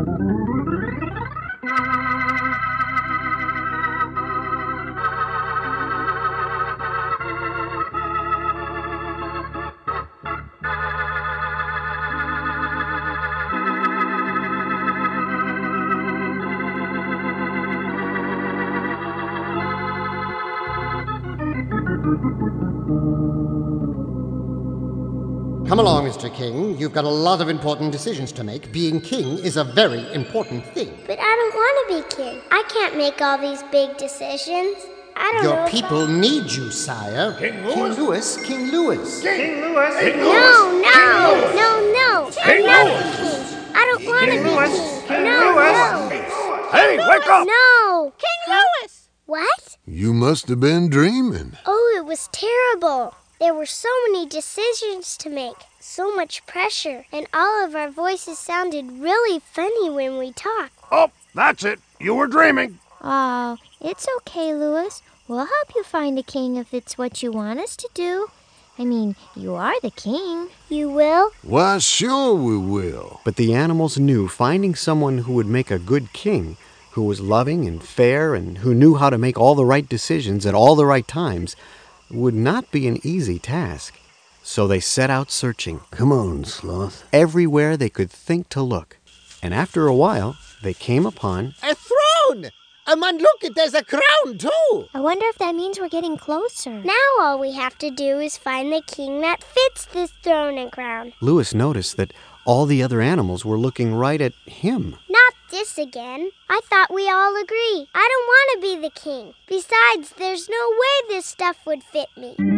Come along, Mr. King. You've got a lot of important decisions to make. Being king is a very important thing. But I don't want to be king. I can't make all these big decisions. I don't know. Your people need you, sire. King Louis? King Louis. King Louis? No. I'm not the king. I don't want to be king. No. Hey, wake up! No. King Louis! What? You must have been dreaming. Oh, it was terrible. There were so many decisions to make, so much pressure, and all of our voices sounded really funny when we talked. Oh, that's it. You were dreaming. Oh, it's okay, Louis. We'll help you find a king if it's what you want us to do. I mean, you are the king. You will? Why, sure we will. But the animals knew finding someone who would make a good king, who was loving and fair and who knew how to make all the right decisions at all the right times, would not be an easy task. So they set out searching. Come on, Sloth. Everywhere they could think to look. And after a while, they came upon A throne! Man, look, there's a crown, too! I wonder if that means we're getting closer. Now all we have to do is find the king that fits this throne and crown. Louis noticed that all the other animals were looking right at him. Not this again. I thought we all agree. I don't want to be the king. Besides, there's no way this stuff would fit me.